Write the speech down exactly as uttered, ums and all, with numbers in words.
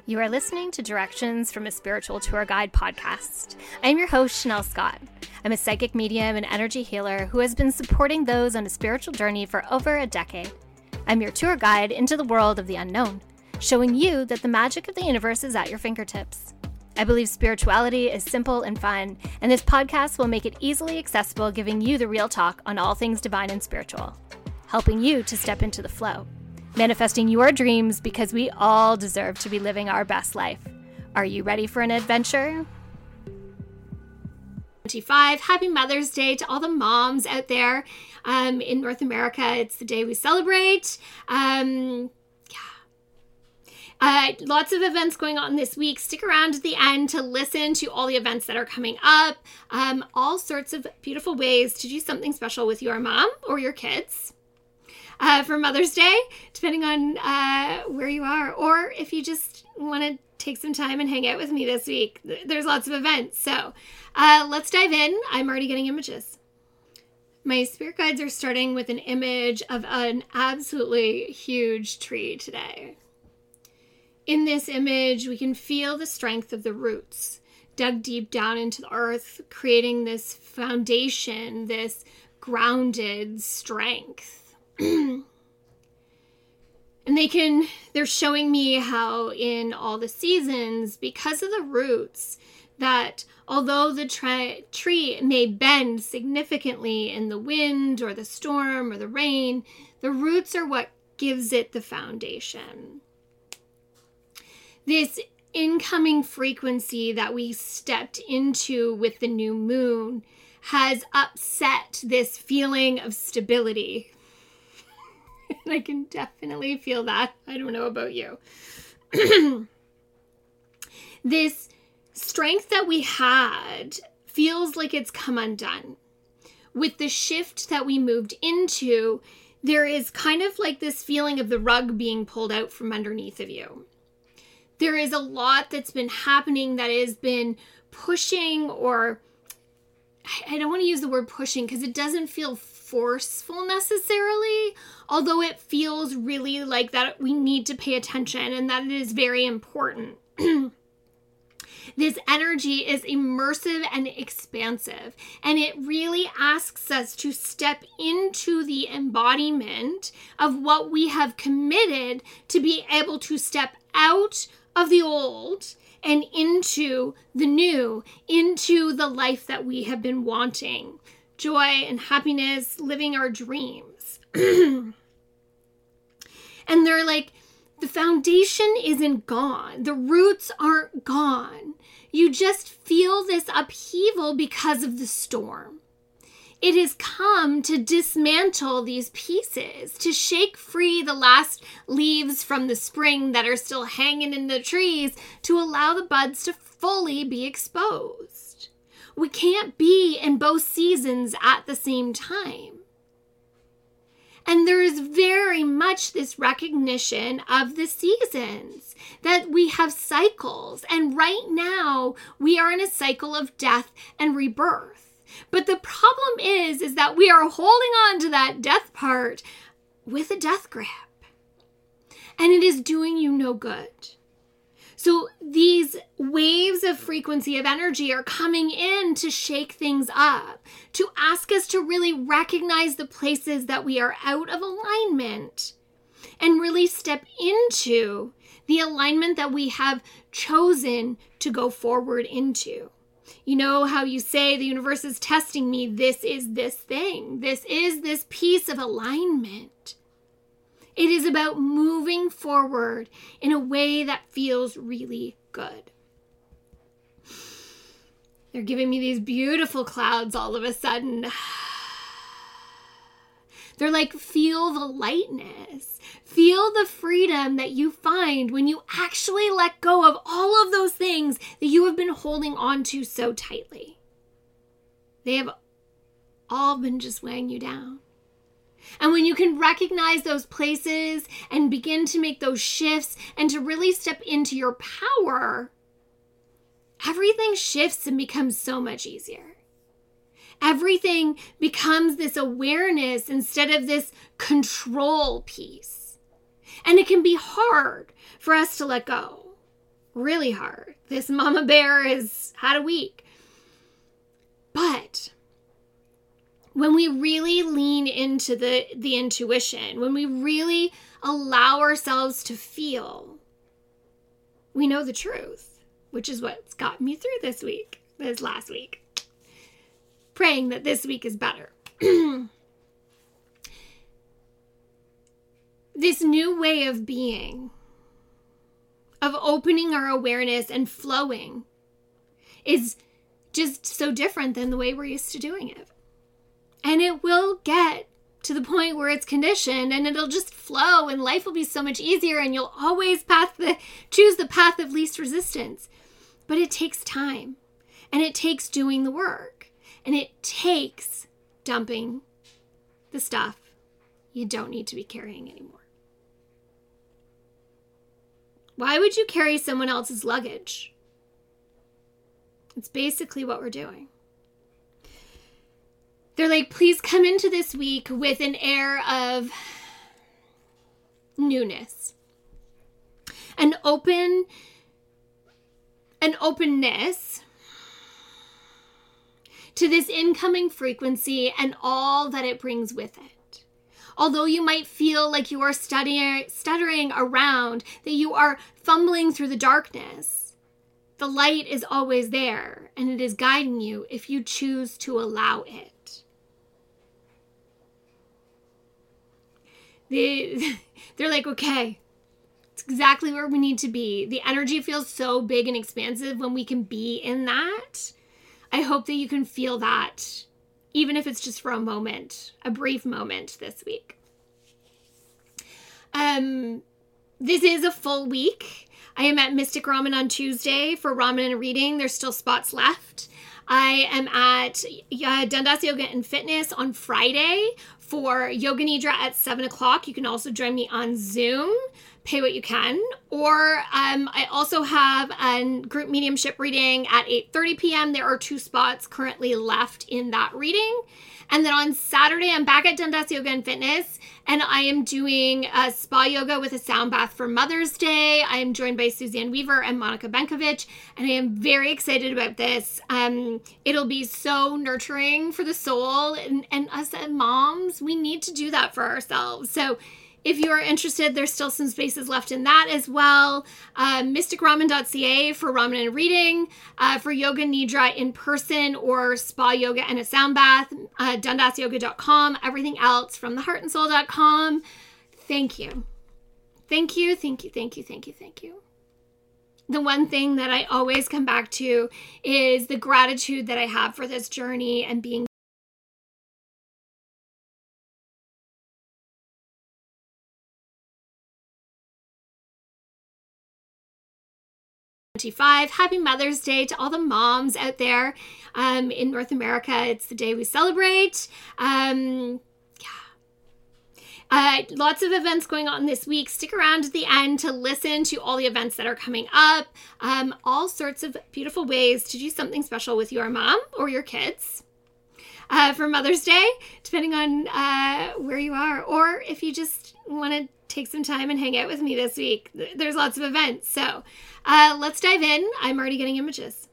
You are listening to Directions from a Spiritual Tour Guide podcast. I'm your host, Chanel Scott. I'm a psychic medium and energy healer who has been supporting those on a spiritual journey for over a decade. I'm your tour guide into the world of the unknown, showing you that the magic of the universe is at your fingertips. I believe spirituality is simple and fun, and this podcast will make it easily accessible, giving you the real talk on all things divine and spiritual, helping you to step into the flow, manifesting your dreams because we all deserve to be living our best life. Are you ready for an adventure? twenty-five Happy Mother's Day to all the moms out there um, in North America. It's the day we celebrate. Um, yeah. Uh, lots of events going on this week. Stick around to the end to listen to all the events that are coming up. Um, all sorts of beautiful ways to do something special with your mom or your kids. Uh, for Mother's Day, depending on uh, where you are, or if you just want to take some time and hang out with me this week. There's lots of events, so uh, let's dive in. I'm already getting images. My spirit guides are starting with an image of an absolutely huge tree today. In this image, we can feel the strength of the roots dug deep down into the earth, creating this foundation, this grounded strength. And they can, they're showing me how in all the seasons, because of the roots, that although the tra- tree may bend significantly in the wind or the storm or the rain, the roots are what gives it the foundation. This incoming frequency that we stepped into with the new moon has upset this feeling of stability. And I can definitely feel that. I don't know about you. This strength that we had feels like it's come undone. With the shift that we moved into, there is kind of like this feeling of the rug being pulled out from underneath of you. There is a lot that's been happening that has been pushing, or I don't want to use the word pushing because it doesn't feel forceful necessarily, although it feels really like that we need to pay attention and that it is very important. This energy is immersive and expansive, and it really asks us to step into the embodiment of what we have committed to be able to step out of the old and into the new, into the life that we have been wanting. Joy and happiness, living our dreams. And they're like, the foundation isn't gone. The roots aren't gone. You just feel this upheaval because of the storm. It has come to dismantle these pieces, to shake free the last leaves from the spring that are still hanging in the trees, to allow the buds to fully be exposed. We can't be in both seasons at the same time. And there is very much this recognition of the seasons, that we have cycles. And right now, we are in a cycle of death and rebirth. But the problem is, is that we are holding on to that death part with a death grip. And it is doing you no good. So these waves of frequency of energy are coming in to shake things up, to ask us to really recognize the places that we are out of alignment and really step into the alignment that we have chosen to go forward into. You know how you say the universe is testing me. This is this thing. This is this piece of alignment. It is about moving forward in a way that feels really good. They're giving me these beautiful clouds all of a sudden. They're like, feel the lightness. Feel the freedom that you find when you actually let go of all of those things that you have been holding on to so tightly. They have all been just weighing you down. And when you can recognize those places and begin to make those shifts and to really step into your power, everything shifts and becomes so much easier. Everything becomes this awareness instead of this control piece. And it can be hard for us to let go. really hard. This mama bear has had a week. But when we really lean into the, the intuition, when we really allow ourselves to feel, we know the truth, which is what's gotten me through this week, this last week. Praying that this week is better. This new way of being, of opening our awareness and flowing, is just so different than the way we're used to doing it. And it will get to the point where it's conditioned and it'll just flow and life will be so much easier and you'll always path the, choose the path of least resistance. But it takes time and it takes doing the work and it takes dumping the stuff you don't need to be carrying anymore. Why would you carry someone else's luggage? It's basically what we're doing. They're like, please come into this week with an air of newness. An open, an openness to this incoming frequency and all that it brings with it. Although you might feel like you are studying, stuttering around, that you are fumbling through the darkness, the light is always there and it is guiding you if you choose to allow it. They, they're like, okay, it's exactly where we need to be. The energy feels so big and expansive when we can be in that. I hope that you can feel that, even if it's just for a moment, a brief moment this week. Um, this is a full week. I am at Mystic Ramen on Tuesday for ramen and reading. There's still spots left. I am at uh, Dundas Yoga and Fitness on Friday for Yoga Nidra at seven o'clock. You can also join me on Zoom. Pay what you can. Or um, I also have a group mediumship reading at eight thirty p.m. There are two spots currently left in that reading. And then on Saturday, I'm back at Dundas Yoga and Fitness, and I am doing a spa yoga with a sound bath for Mother's Day. I am joined by Suzanne Weaver and Monica Benkovich, and I am very excited about this. Um, it'll be so nurturing for the soul, and, and us as moms, we need to do that for ourselves. So if you are interested, there's still some spaces left in that as well. Uh, mystic ramen dot c a for ramen and reading, uh, for yoga nidra in person or spa yoga and a sound bath, uh, dundas yoga dot com, everything else from the heart and soul dot com. Thank you. Thank you, thank you, thank you, thank you, thank you. The one thing that I always come back to is the gratitude that I have for this journey and being twenty-five. Happy Mother's Day to all the moms out there um, in North America. It's the day we celebrate. Um, yeah. Uh, lots of events going on this week. Stick around to the end to listen to all the events that are coming up. Um, all sorts of beautiful ways to do something special with your mom or your kids uh, for Mother's Day, depending on uh, where you are. Or if you just want to take some time and hang out with me this week, there's lots of events. So uh, let's dive in. I'm already getting images.